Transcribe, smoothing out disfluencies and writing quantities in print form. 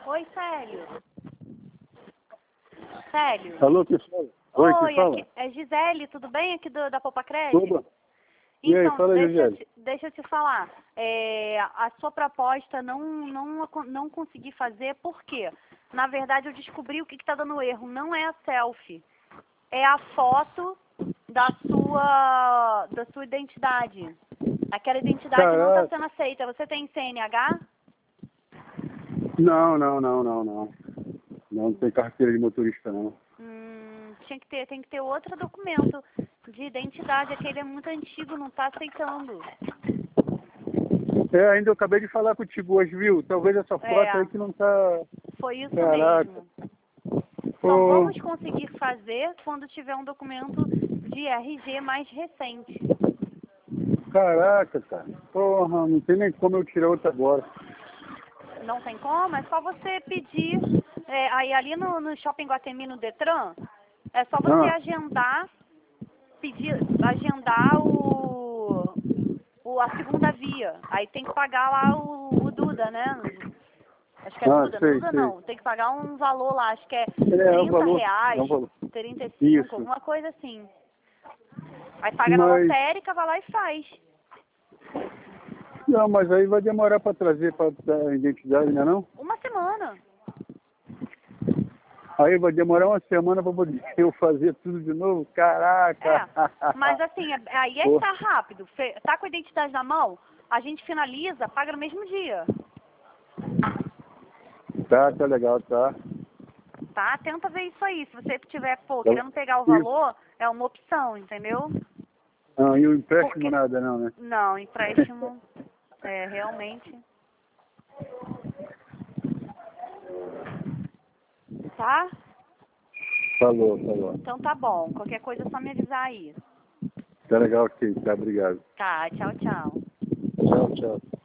Oi, Célio. Célio. Alô, que fala? Oi, Oi, que fala? aqui é Gisele, tudo bem? Aqui da Poupa Crédito? Tudo? E aí, Então, fala aí, Gisele. deixa eu te falar. A sua proposta não consegui fazer, por quê? Na verdade, eu descobri o que está dando erro. Não é a selfie, é a foto da sua identidade. Aquela identidade não está Caraca. sendo aceita. Você tem CNH? Não. Não tem carteira de motorista, não. Tem que ter outro documento de identidade. Aquele é muito antigo, não está aceitando. Ainda eu acabei de falar contigo hoje, viu? Talvez essa foto aí que não tá... Foi isso Caraca. mesmo. Só Ô, vamos conseguir fazer quando tiver um documento de RG mais recente. caraca, cara. Porra, não tem nem como eu tirar outra agora. Não tem como? É só você pedir. Aí ali no Shopping Guatemi, no Detran, é só você agendar, agendar a segunda via. Aí tem que pagar lá o Duda, né? Acho que é Duda, Sei. não. Tem que pagar um valor lá, acho que é É o 30 valor. reais, É o valor. 35, Isso. alguma coisa assim. Aí paga na lotérica, vai lá e faz. Não, mas aí vai demorar pra trazer pra dar a identidade, né não? Uma semana. Aí vai demorar uma semana pra poder eu fazer tudo de novo? Caraca! Mas assim, aí é que tá rápido. Tá com a identidade na mão, a gente finaliza, paga no mesmo dia. Tá legal, tá. Tá? Tenta ver isso aí. Se você tiver, querendo pegar o valor, é uma opção, entendeu? Não, e o empréstimo nada não, né? Não, empréstimo, realmente. Tá? Falou. Então tá bom. Qualquer coisa é só me avisar aí. Tá legal, ok. Tá, obrigado. Tá, tchau. Tchau.